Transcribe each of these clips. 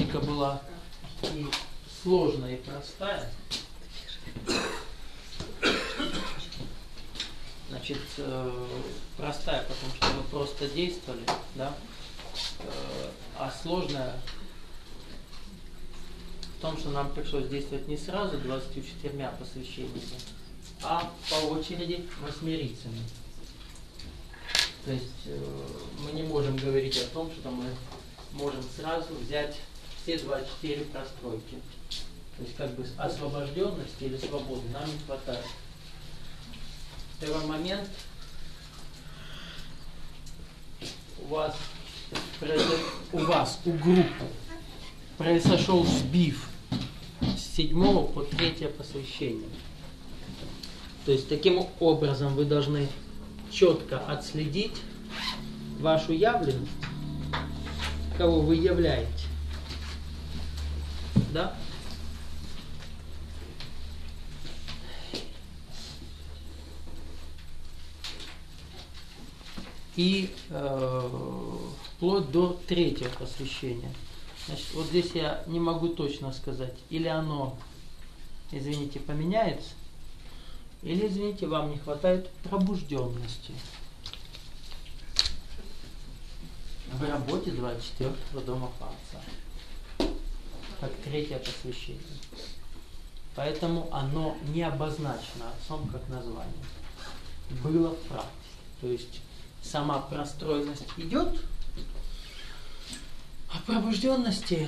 техника была и сложная, и простая. Значит, простая, потому что вы просто действовали, да, а сложная в том, что нам пришлось действовать не сразу 24 посвящениями, а по очереди 8 То есть мы не можем говорить о том, что мы можем сразу взять все 24 простройки. То есть как бы освобожденности или свободы нам не хватает. Первый момент. У группы произошел сбив с 7 по 3 посвящение. То есть таким образом вы должны четко отследить вашу явленность, кого вы являете. Да? И вплоть до 3 посвящения. Значит, вот здесь я не могу точно сказать, или оно, извините, поменяется, или, извините, вам не хватает пробужденности в работе 24-го дома Отца, как 3 посвящение. Поэтому оно не обозначено Отцом как название. Было в практике. То есть сама простроенность идет, а пробужденности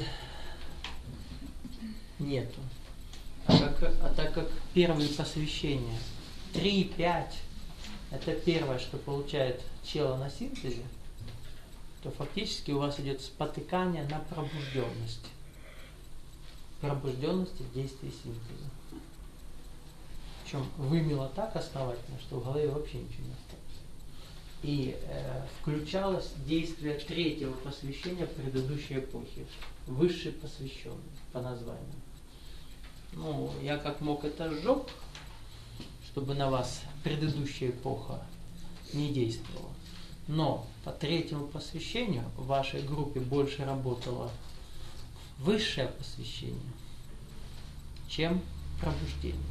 нету. А так как первые посвящения 3-5 это первое, что получает чело на синтезе, то фактически у вас идет спотыкание на пробужденности. Пробужденности в действии синтеза. Причем вымело так основательно, что в голове вообще ничего не осталось. И включалось действие 3 посвящения предыдущей эпохи, высший посвященный по названию. Ну, я как мог это сжег, чтобы на вас предыдущая эпоха не действовала. Но по 3 посвящению в вашей группе больше работало высшее посвящение, чем пробуждение.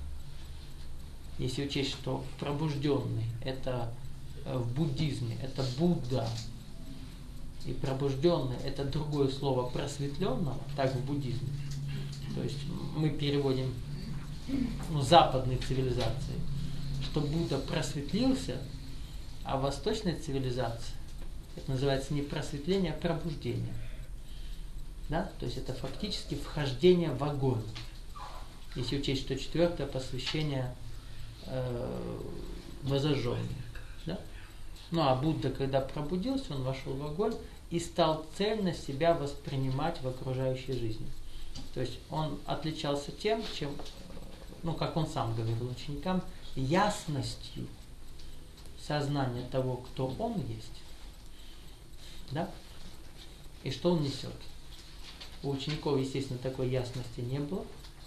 Если учесть, что пробужденный это в буддизме это Будда, и пробужденный это другое слово просветленного, так в буддизме. То есть мы переводим западной цивилизации, что Будда просветлился, а в восточной цивилизации это называется не просветление, а пробуждение. Да? То есть это фактически вхождение в огонь. Если учесть, что 4 посвящение возожженный. Да? Ну а Будда, когда пробудился, он вошел в огонь и стал цельно себя воспринимать в окружающей жизни. То есть он отличался тем, чем, как он сам говорил ученикам, ясностью сознания того, кто он есть, да? И что он несет. У учеников, естественно, такой ясности не было,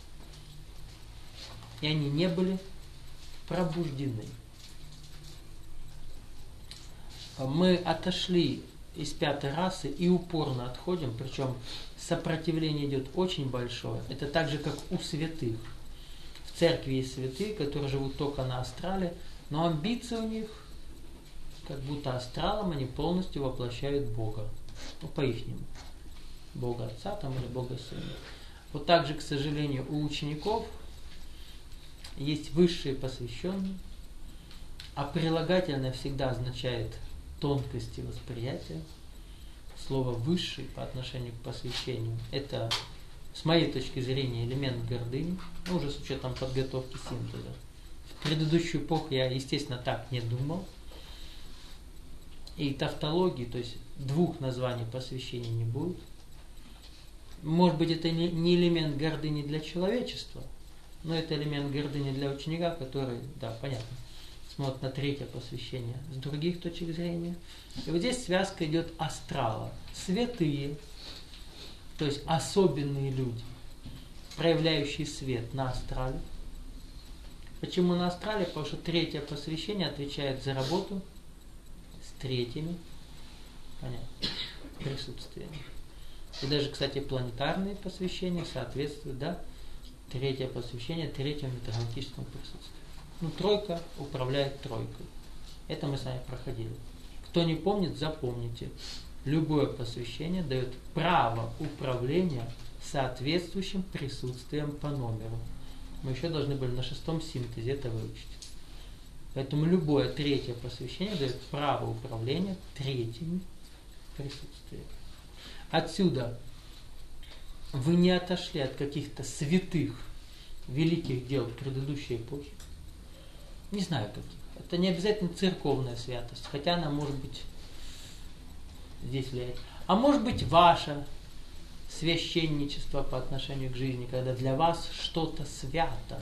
и они не были пробуждены. Мы отошли из 5-й расы и упорно отходим, причем сопротивление идет очень большое. Это так же, как у святых. В церкви есть святые, которые живут только на астрале, но амбиции у них, как будто астралом они полностью воплощают Бога. По-ихнему. Бога Отца там или Бога Сына. Вот так же, к сожалению, у учеников есть высшие посвященные, а прилагательное всегда означает тонкости восприятия. Слово «высший» по отношению к посвящению – это, с моей точки зрения, элемент гордыни, уже с учетом подготовки синтеза. В предыдущую эпоху я, естественно, так не думал. И тавтологии, то есть 2 названий посвящения не будет. Может быть, это не элемент гордыни для человечества, но это элемент гордыни для ученика, который, да, понятно, смотрит на 3 посвящение с других точек зрения. И вот здесь связка идет астрала. Святые, то есть особенные люди, проявляющие свет на астрале. Почему на астрале? Потому что 3 посвящение отвечает за работу с 3, понятно, присутствиями. И даже, кстати, планетарные посвящения соответствуют, да, третье посвящение третьему метагалактическому присутствию. Тройка управляет тройкой. Это мы с вами проходили. Кто не помнит, запомните. Любое посвящение дает право управления соответствующим присутствием по номеру. Мы еще должны были на 6-м синтезе это выучить. Поэтому любое третье посвящение дает право управления третьими присутствиями. Отсюда вы не отошли от каких-то святых, великих дел предыдущей эпохи. Не знаю каких. Это не обязательно церковная святость, хотя она может быть здесь влияет. А может быть ваше священничество по отношению к жизни, когда для вас что-то свято.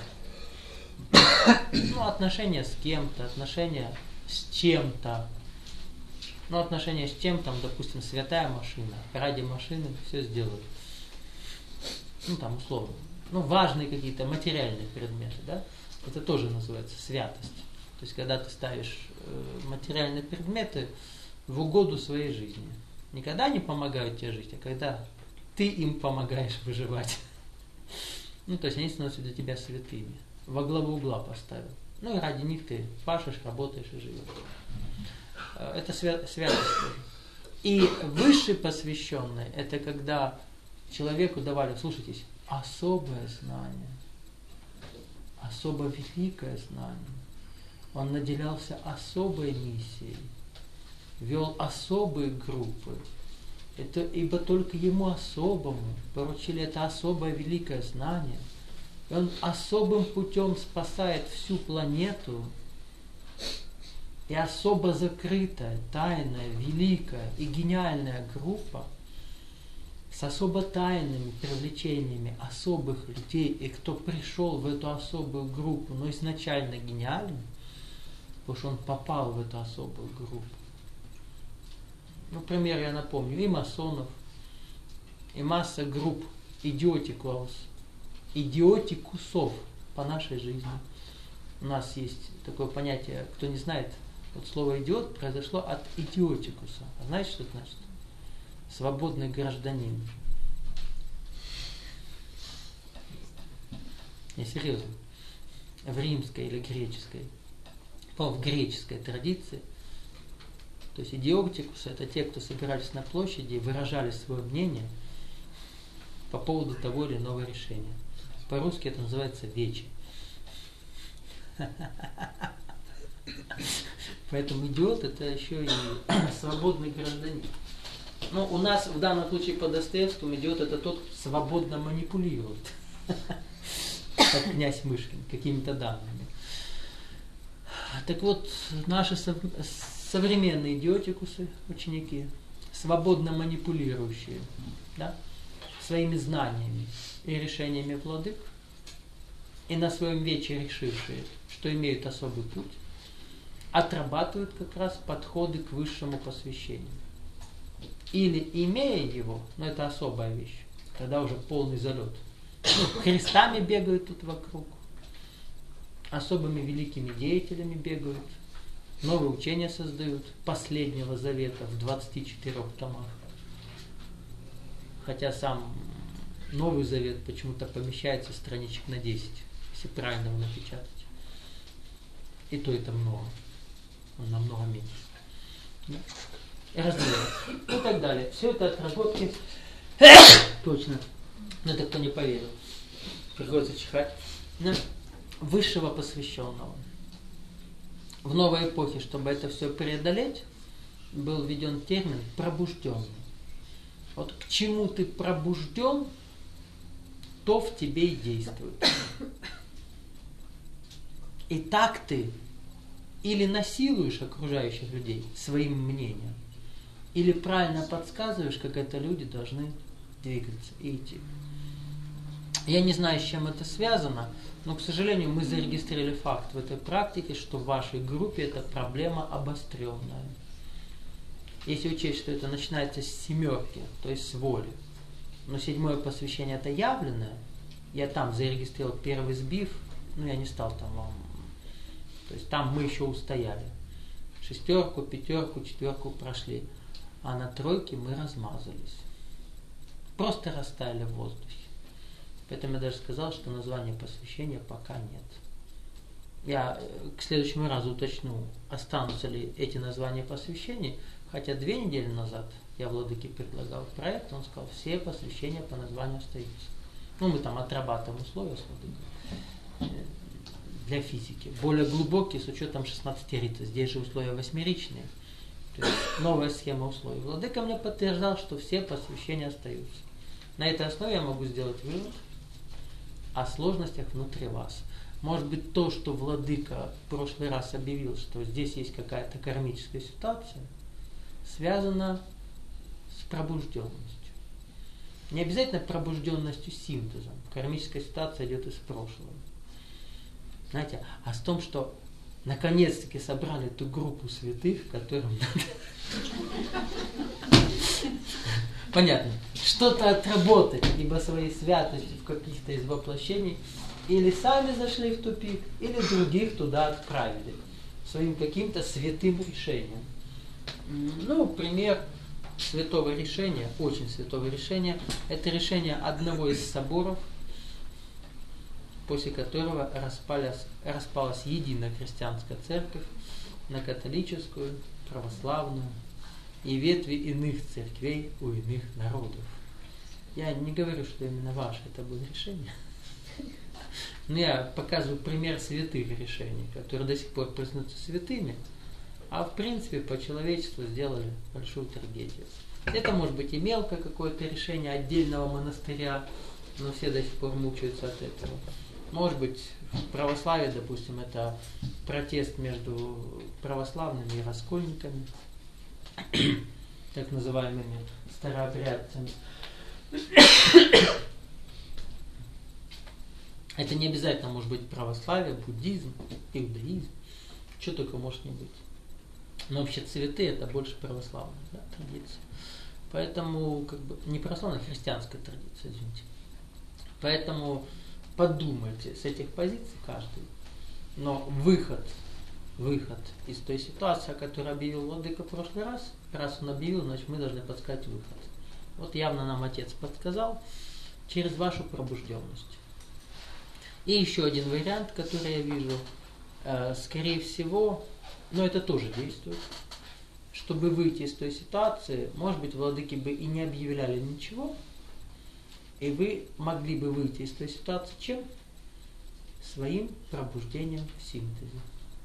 Отношения с кем-то, отношения с чем-то. Отношения с чем, допустим, святая машина. Ради машины все сделают. Условно. Важные какие-то материальные предметы, да? Это тоже называется святость. То есть, когда ты ставишь материальные предметы в угоду своей жизни. Никогда не помогают тебе жить, а когда ты им помогаешь выживать. То есть, они становятся для тебя святыми. Во главу угла поставил. И ради них ты пашешь, работаешь и живешь. Это святость тоже. И высший посвященный, это когда человеку давали, слушайтесь, особое знание, особо великое знание. Он наделялся особой миссией, вел особые группы. Это ибо только ему особому поручили это особое великое знание. И он особым путем спасает всю планету. И особо закрытая, тайная, великая и гениальная группа с особо тайными привлечениями особых людей, и кто пришел в эту особую группу, но изначально гениальный, потому что он попал в эту особую группу. Например, я напомню, и масонов, и масса групп идиотикусов по нашей жизни. У нас есть такое понятие, кто не знает, слово идиот произошло от идиотикуса. А знаете, что это значит? Свободный гражданин. Не, серьезно. В римской или греческой, в греческой традиции, то есть идиотикусы — это те, кто собирались на площади и выражали свое мнение по поводу того или иного решения. По-русски это называется вече. Поэтому идиот — это еще и свободный гражданин. У нас в данном случае по Достоевскому идиот — это тот, кто свободно манипулирует, как князь Мышкин, какими-то данными. Так вот, наши современные идиотикусы, ученики, свободно манипулирующие, да, своими знаниями и решениями владык, и на своем вече решившие, что имеют особый путь, отрабатывают как раз подходы к высшему посвящению. Или имея его, но это особая вещь, тогда уже полный залет. Крестами бегают тут вокруг, особыми великими деятелями бегают, новые учения создают, последнего завета в 24 томах. Хотя сам Новый Завет почему-то помещается страничек на 10, если правильно его напечатать. И то это много. Он намного меньше. Да? И разделяется. И так далее. Все это отработки. Точно. Но это кто не поверил. Приходится чихать. Высшего посвященного. В новой эпохе, чтобы это все преодолеть, был введен термин пробужденный. Вот к чему ты пробужден, то в тебе и действует. И так ты или насилуешь окружающих людей своим мнением, или правильно подсказываешь, как это люди должны двигаться и идти. Я не знаю, с чем это связано, но, к сожалению, мы зарегистрировали факт в этой практике, что в вашей группе эта проблема обостренная. Если учесть, что это начинается с 7, то есть с воли, но 7 посвящение это явленное, я там зарегистрировал первый сбив, я не стал там вам, то есть там мы еще устояли. 6, 5, 4 прошли, а на 3 мы размазались. просто растаяли в воздухе. Поэтому я даже сказал, что названия посвящения пока нет. Я к следующему разу уточню, останутся ли эти названия посвящений, хотя 2 недели назад я владыке предлагал проект, он сказал, все посвящения по названию остаются. Ну, мы там отрабатываем условия с владыкой для физики. Более глубокие, с учетом 16 рита. Здесь же условия 8-ричные. То есть новая схема условий. Владыка мне подтверждал, что все посвящения остаются. На этой основе я могу сделать вывод о сложностях внутри вас. Может быть, то, что владыка в прошлый раз объявил, что здесь есть какая-то кармическая ситуация, связана с пробужденностью. Не обязательно пробужденностью синтезом. Кармическая ситуация идет из прошлого. Знаете, а с том, что наконец-таки собрали ту группу святых, которым надо... Понятно. Что-то отработать, либо своей святостью в каких-то из воплощений, или сами зашли в тупик, или других туда отправили своим каким-то святым решением. Ну, пример святого решения, очень святого решения, это решение одного из соборов, после которого распалась единая христианская церковь на католическую, православную и ветви иных церквей у иных народов. Я не говорю, что именно ваше это было решение, но я показываю пример святых решений, которые до сих пор признаются святыми, а в принципе по человечеству сделали большую трагедию. Это может быть и мелкое какое-то решение отдельного монастыря, но все до сих пор мучаются от этого. Может быть, в православии, допустим, это протест между православными и раскольниками, так называемыми старообрядцами. Это не обязательно может быть православие, буддизм, иудаизм, что только может не быть. Но вообще цветы это больше православная, да, традиция. Поэтому, не православная, а христианская традиция, извините. Поэтому подумайте с этих позиций каждый. Но выход из той ситуации, о которой объявил владыка в прошлый раз он объявил, значит мы должны подсказать выход. Вот явно нам Отец подсказал через вашу пробужденность. И еще один вариант, который я вижу, скорее всего, но это тоже действует. Чтобы выйти из той ситуации, может быть, владыки бы и не объявляли ничего, и вы могли бы выйти из той ситуации чем? Своим пробуждением в синтезе.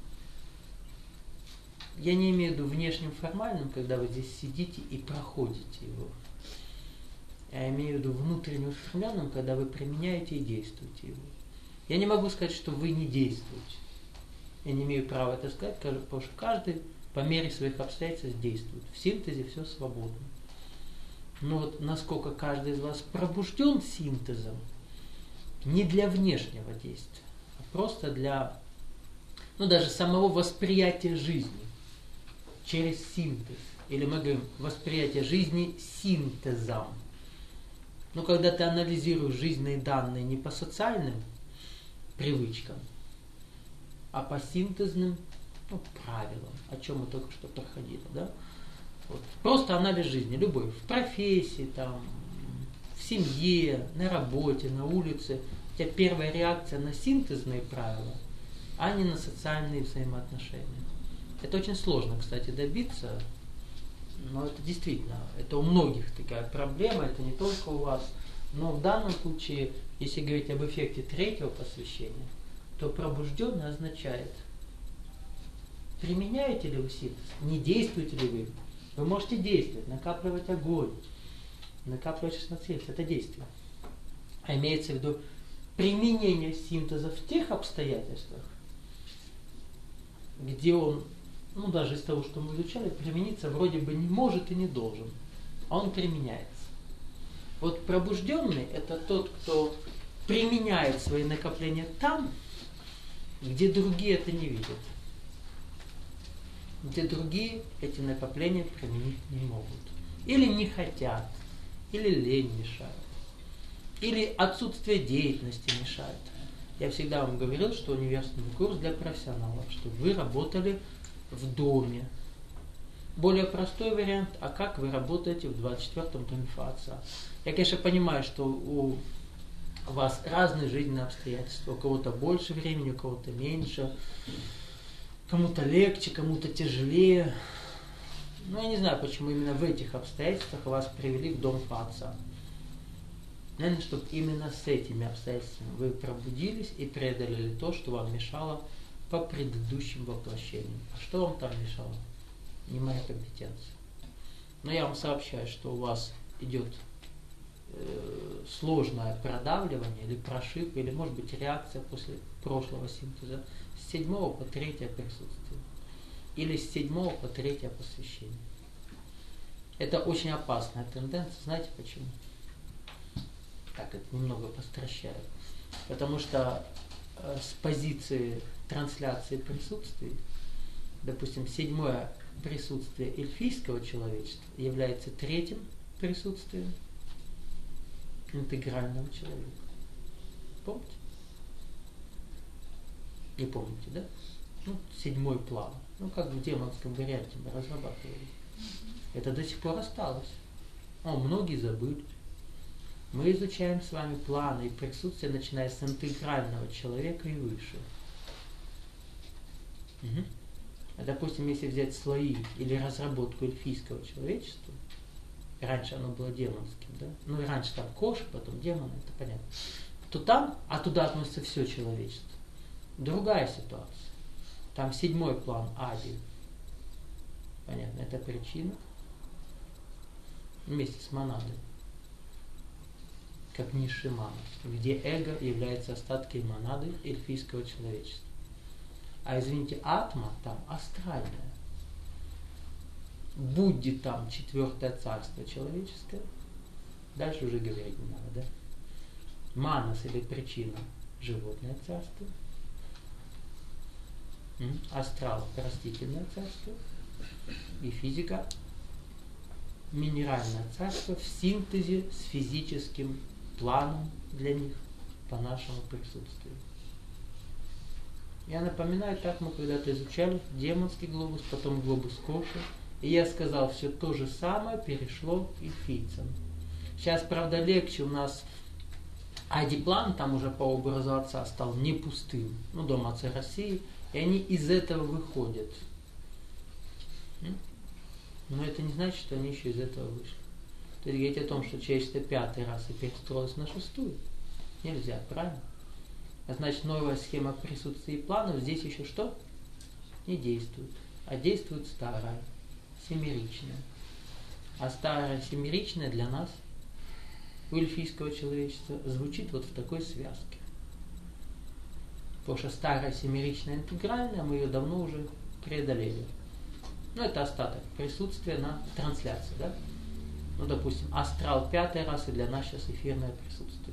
Я не имею в виду внешним формальным, когда вы здесь сидите и проходите его. Я имею в виду внутренне устремленным, когда вы применяете и действуете его. Я не могу сказать, что вы не действуете. Я не имею права это сказать, потому что каждый по мере своих обстоятельств действует. В синтезе все свободно. Но вот насколько каждый из вас пробужден синтезом, не для внешнего действия, а просто для, даже самого восприятия жизни через синтез. Или мы говорим восприятие жизни синтезом. Но когда ты анализируешь жизненные данные не по социальным привычкам, а по синтезным правилам, о чем мы только что проходили, да? Вот. Просто анализ жизни, любой, в профессии, там, в семье, на работе, на улице. У тебя первая реакция на синтезные правила, а не на социальные взаимоотношения. Это очень сложно, кстати, добиться, но это действительно, это у многих такая проблема, это не только у вас. Но в данном случае, если говорить об эффекте третьего посвящения, то пробужденный означает, применяете ли вы синтез, не действуете ли вы. Вы можете действовать, накапливать огонь, накапливать 16 лет, это действие. А имеется в виду применение синтеза в тех обстоятельствах, где он, даже из того, что мы изучали, примениться вроде бы не может и не должен, а он применяется. Вот пробужденный – это тот, кто применяет свои накопления там, где другие это не видят. Где другие эти накопления применить не могут. Или не хотят, или лень мешает, или отсутствие деятельности мешает. Я всегда вам говорил, что университетский курс для профессионалов, чтобы вы работали в доме. Более простой вариант, а как вы работаете в 24-м доме Отца. Я, конечно, понимаю, что у вас разные жизненные обстоятельства. У кого-то больше времени, у кого-то меньше. Кому-то легче, кому-то тяжелее. Но я не знаю, почему именно в этих обстоятельствах вас привели в дом Отца. Наверное, чтобы именно с этими обстоятельствами вы пробудились и преодолели то, что вам мешало по предыдущим воплощениям. А что вам там мешало? Не моя компетенция. Но я вам сообщаю, что у вас идет сложное продавливание или прошиб, или может быть реакция после прошлого синтеза с 7 по 3 присутствие. Или с 7 по 3 посвящение. Это очень опасная тенденция. Знаете почему? Так, это немного постращаю. Потому что с позиции трансляции присутствий, допустим, 7 присутствие эльфийского человечества является 3-м присутствием интегрального человека. Помните? Не помните, да? 7-й план. Как в демонском варианте мы разрабатывали. Это до сих пор осталось. Многие забыли. Мы изучаем с вами планы и присутствие, начиная с интегрального человека и выше. Допустим, если взять слои или разработку эльфийского человечества, раньше оно было демонским, да? И раньше там кошек, потом демоны, это понятно. То там, туда относится все человечество. Другая ситуация. Там 7-й план Ади. Понятно, это причина. Вместе с монадой. Как низший манас, где эго является остатком монады эльфийского человечества. А извините, атма там астральная. Будди там 4-е царство человеческое. Дальше уже говорить не надо, да? Манас или причина животное царство. Астрал растительное царство. И физика минеральное царство в синтезе с физическим планом для них по нашему присутствию. Я напоминаю, так мы когда-то изучали демонский глобус, потом глобус Коши. И я сказал, все то же самое перешло к эльфийцам. Сейчас, правда, легче у нас Ади-план, там уже по образу Отца стал не пустым. Дом Отца России. И они из этого выходят. Но это не значит, что они еще из этого вышли. То есть говорить о том, что человечество 5-й расы перестроилось на 6-ю, нельзя, правильно? А значит, новая схема присутствия и планов здесь еще что? Не действует. А действует старая, семеричная. А старая семеричная для нас, у эльфийского человечества, звучит вот в такой связке. Потому что старая семеричная интегральная, мы ее давно уже преодолели. Это остаток присутствия на трансляции, да? Допустим, астрал 5-й расы для нас сейчас эфирное присутствие.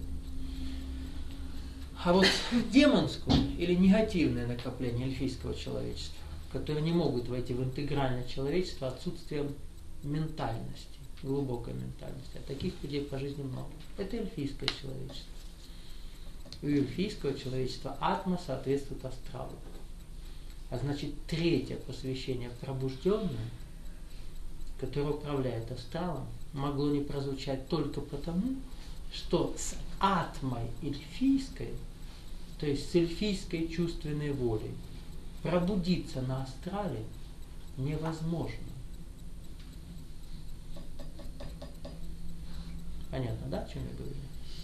А вот демонское или негативное накопление эльфийского человечества, которые не могут войти в интегральное человечество отсутствием ментальности, глубокой ментальности. А таких людей по жизни много. Это эльфийское человечество. У эльфийского человечества атма соответствует астралу. А значит, 3-е посвящение пробужденное, которое управляет астралом, могло не прозвучать только потому, что с атмой эльфийской, то есть с эльфийской чувственной волей, пробудиться на астрале невозможно. Понятно, да, о чем я говорю?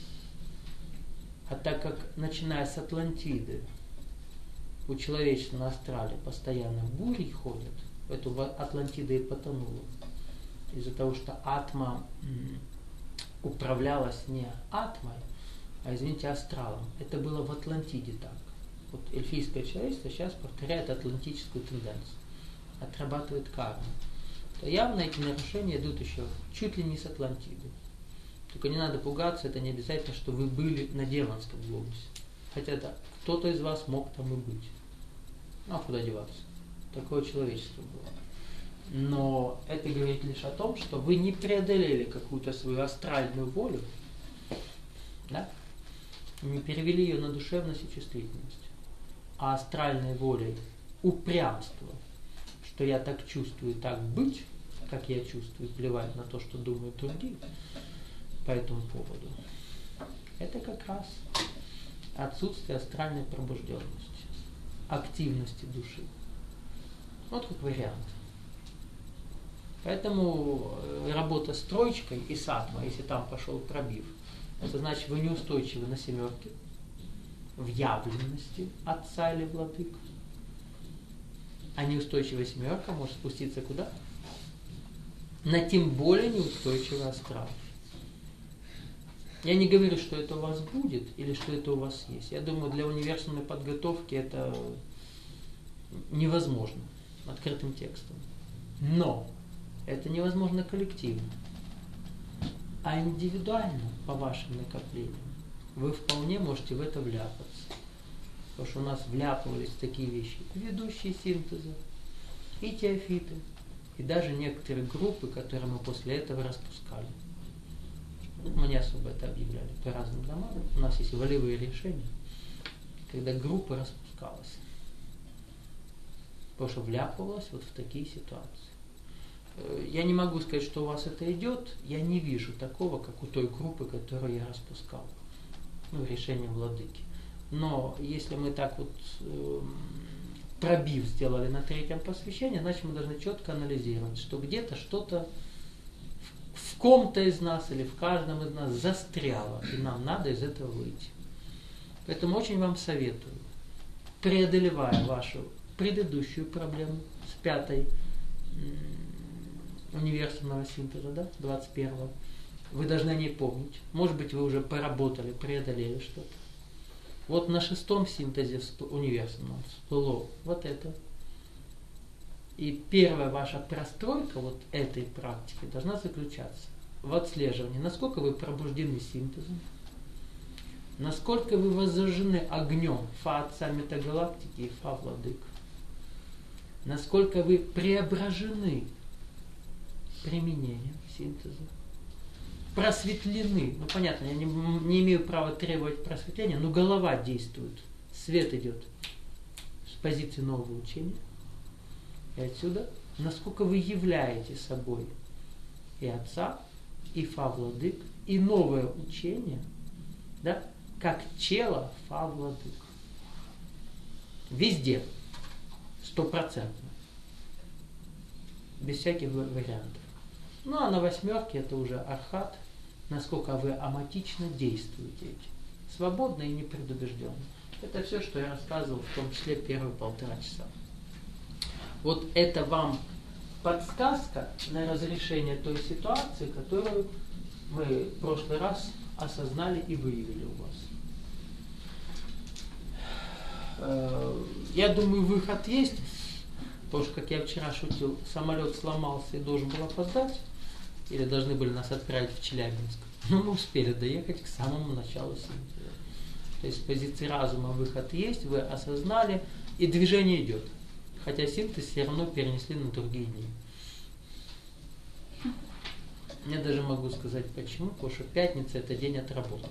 А так как, начиная с Атлантиды, у человечества на астрале постоянно бури ходят, эту Атлантида и потонула, из-за того, что атма управлялась не атмой, а, извините, астралом. Это было в Атлантиде так. Вот эльфийское человечество сейчас повторяет атлантическую тенденцию, отрабатывает карму. То явно эти нарушения идут еще чуть ли не с Атлантиды. Только не надо пугаться, это не обязательно, что вы были на демонском глобусе. Хотя да, кто-то из вас мог там и быть. А куда деваться? Такое человечество было. Но это говорит лишь о том, что вы не преодолели какую-то свою астральную волю, да? Не перевели ее на душевность и чувствительность, а астральной волей упрямство, что что я так чувствую, так быть, как я чувствую, плевать на то, что думают другие по этому поводу. Это как раз отсутствие астральной пробужденности, активности души. Вот как вариант. Поэтому работа с троечкой и сатва, если там пошел пробив, это значит, вы неустойчивы на семерке, в явленности отца или владыка. А неустойчивая семерка может спуститься куда? На тем более неустойчивый астрал. Я не говорю, что это у вас будет или что это у вас есть. Я думаю, для универсальной подготовки это невозможно открытым текстом. Но это невозможно коллективно. А индивидуально, по вашим накоплениям, вы вполне можете в это вляпаться. Потому что у нас вляпывались такие вещи, ведущие синтеза, и теофиты, и даже некоторые группы, которые мы после этого распускали. Мы не особо это объявляли по разным домам. У нас есть волевые решения, когда группа распускалась. Потому что вляпывалась вот в такие ситуации. Я не могу сказать, что у вас это идет. Я не вижу такого, как у той группы, которую я распускал. Решением владыки. Но если мы так вот пробив сделали на третьем посвящении, значит мы должны четко анализировать, что где-то что-то в ком-то из нас или в каждом из нас застряло, и нам надо из этого выйти. Поэтому очень вам советую, преодолевая вашу предыдущую проблему с 5-й универсального синтеза, да, 21-го, вы должны о ней помнить. Может быть, вы уже поработали, преодолели что-то. Вот на 6-м синтезе универсальном всплыло вот это. И первая ваша простройка вот этой практики должна заключаться в отслеживании, насколько вы пробуждены синтезом, насколько вы воззажжены огнем Фа Отца Метагалактики и Фа Владык, насколько вы преображены применением синтеза, просветлены. Ну понятно, я не имею права требовать просветления, но голова действует, свет идет с позиции нового учения. И отсюда, насколько вы являете собой и Отца, и Фа Владык, и новое учение, да, как чело Фа Владык. Везде, 100%. Без всяких вариантов. Ну а на 8-ке это уже архат, насколько вы аматично действуете, свободно и непредубежденно. Это все, что я рассказывал, в том числе первые 1,5 часа. Вот это вам подсказка на разрешение той ситуации, которую мы в прошлый раз осознали и выявили у вас. Я думаю, выход есть, потому что, как я вчера шутил, самолет сломался и должен был опоздать, или должны были нас отправить в Челябинск. Но мы успели доехать к самому началу синтеза. То есть с позиции разума выход есть, вы осознали, и движение идет. Хотя синтез все равно перенесли на другие дни. Я даже могу сказать почему, потому что пятница это день отработок.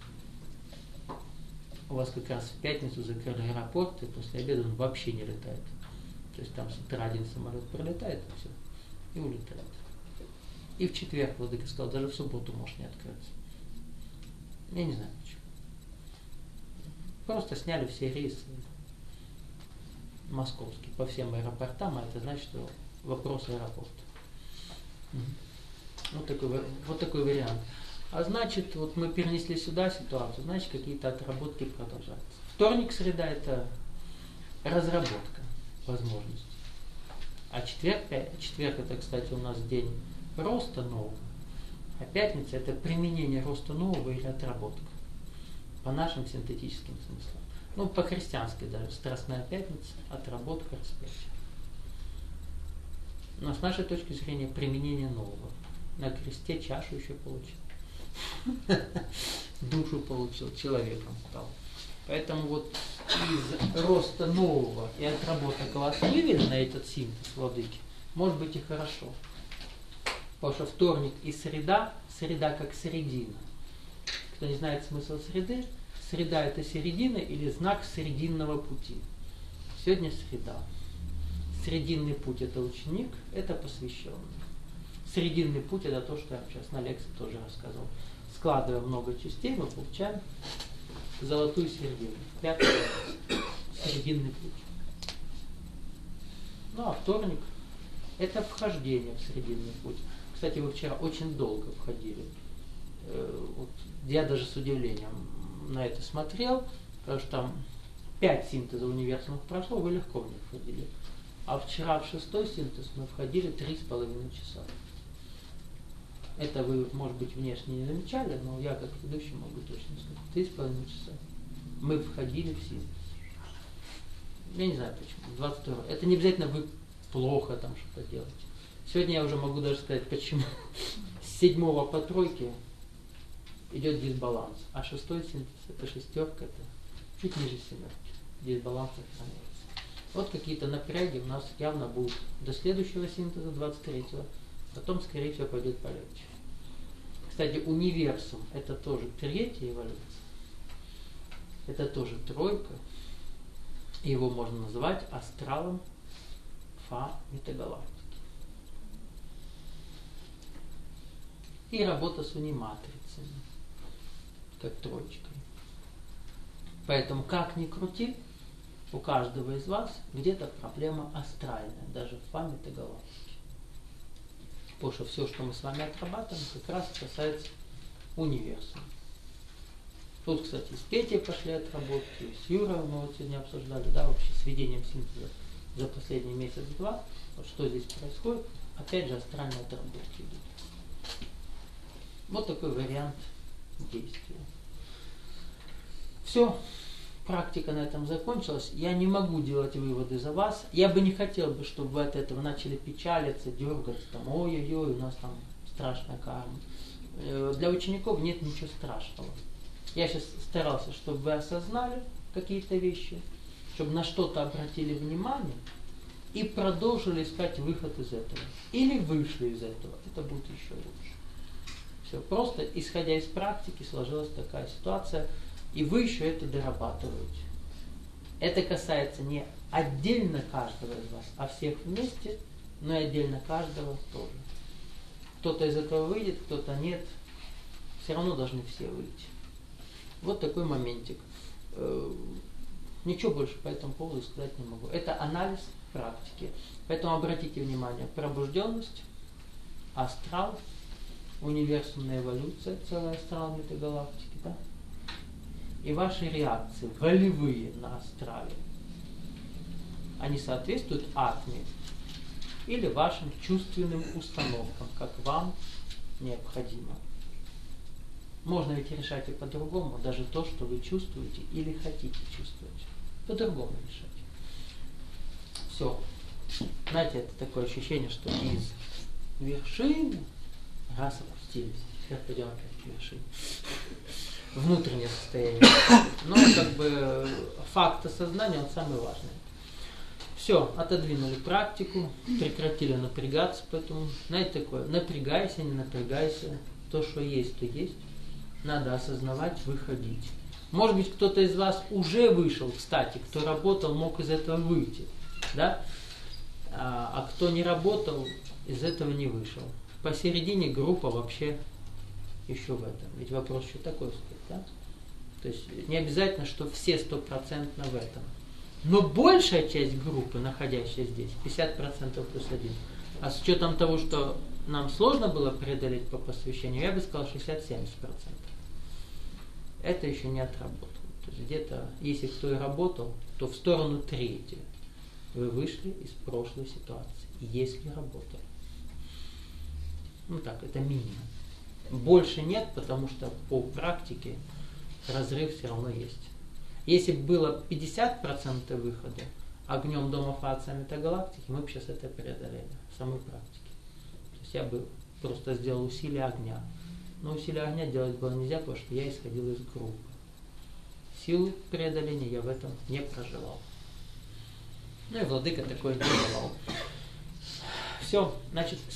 У вас как раз в пятницу закрыли аэропорт, и после обеда он вообще не летает. То есть там с утра один самолет пролетает, и все, и улетает. И в четверг владыка сказал, даже в субботу может не открыться. Я не знаю почему. Просто сняли все рейсы московские по всем аэропортам, а это значит, что вопрос аэропорта. Вот такой вариант. А значит, вот мы перенесли сюда ситуацию, значит, какие-то отработки продолжаются. Вторник, среда это разработка возможностей. А четверг это, кстати, у нас день роста нового. А пятница это применение роста нового или отработка. По нашим синтетическим смыслам. Ну, по-христиански даже. Страстная пятница, отработка, распятие. Но с нашей точки зрения применение нового. На кресте чашу еще получил. Душу получил, человеком стал. Поэтому вот из роста нового и отработок вас вывели на этот синтез владыки, может быть и хорошо. Потому что вторник и среда как середина. Кто не знает смысл среды, среда это середина или знак срединного пути. Сегодня среда. Срединный путь это ученик, это посвященный. Срединный путь это то, что я сейчас на лекции тоже рассказывал. Складывая много частей, мы получаем золотую середину. 5-й срединный путь. Ну а вторник это вхождение в срединный путь. Кстати, вы вчера очень долго входили. Вот, я даже с удивлением на это смотрел, потому что там 5 синтезов универсумов прошло, вы легко в них входили. А вчера в 6-й синтез мы входили 3,5 часа. Это вы, может быть, внешне не замечали, но я как ведущий могу точно сказать. 3,5 часа. Мы входили в синтез. Я не знаю почему. 22. Это не обязательно вы плохо там что-то делаете. Сегодня я уже могу даже сказать, почему. С 7 по 3 идет дисбаланс. А 6-й синтез, это шестерка, это чуть ниже семерки. Дисбаланс сохраняется. Вот какие-то напряги у нас явно будут до следующего синтеза, 23-го. Потом, скорее всего, пойдет полегче. Кстати, универсум это тоже 3-я эволюция. Это тоже тройка. Его можно назвать астралом Фа метагалактики. И работа с униматрицами, как троечкой. Поэтому, как ни крути, у каждого из вас где-то проблема астральная, даже в Фа метагалактики. Потому что все, что мы с вами отрабатываем, как раз касается универсума. Тут, кстати, с Петей пошли отработки, с Юрой мы вот сегодня обсуждали, да, вообще с ведением синтеза за последний месяц-два, вот что здесь происходит, опять же астральные отработки идут. Вот такой вариант действия. Все, практика на этом закончилась. Я не могу делать выводы за вас. Я бы не хотел бы, чтобы вы от этого начали печалиться, дергаться, там, ой-ой-ой, у нас там страшная карма. Для учеников нет ничего страшного. Я сейчас старался, чтобы вы осознали какие-то вещи, чтобы на что-то обратили внимание и продолжили искать выход из этого. Или вышли из этого. Это будет еще лучше. Все. Просто исходя из практики сложилась такая ситуация, и вы еще это дорабатываете. Это касается не отдельно каждого из вас, а всех вместе, но и отдельно каждого тоже. Кто-то из этого выйдет, кто-то нет. Все равно должны все выйти. Вот такой моментик. Ничего больше по этому поводу сказать не могу. Это анализ практики. Поэтому обратите внимание, пробужденность, астрал, универсумная эволюция, целая астрал метагалактики, да? И ваши реакции, волевые на астрале, они соответствуют атме или вашим чувственным установкам, как вам необходимо. Можно ведь решать и по-другому, даже то, что вы чувствуете или хотите чувствовать. По-другому решать. Все. Знаете, это такое ощущение, что из вершины раз опустились. Сейчас пойдем опять к вершине. Внутреннее состояние. Но как бы факт осознания, он самый важный. Все, отодвинули практику, прекратили напрягаться, поэтому, знаете, такое, напрягайся, не напрягайся, то, что есть, то есть. Надо осознавать, выходить. Может быть, кто-то из вас уже вышел, кстати, кто работал, мог из этого выйти. Да? А кто не работал, из этого не вышел. Посередине группа вообще еще в этом. Ведь вопрос еще такой стоит. Да? То есть не обязательно, что все 100% в этом. Но большая часть группы, находящаяся здесь, 50% плюс 1. А с учетом того, что нам сложно было преодолеть по посвящению, я бы сказал 60-70%. Это еще не отработало. То есть где-то, если кто и работал, то в сторону трети. Вы вышли из прошлой ситуации, если работали. Ну так, это минимум. Больше нет, потому что по практике разрыв все равно есть. Если бы было 50% выхода огнем дома Фация метагалактики, мы бы сейчас это преодолели в самой практике. То есть я бы просто сделал усилие огня. Но усилие огня делать было нельзя, потому что я исходил из группы. Силу преодоления я в этом не проживал. Ну и владыка такой не давал. Все, значит,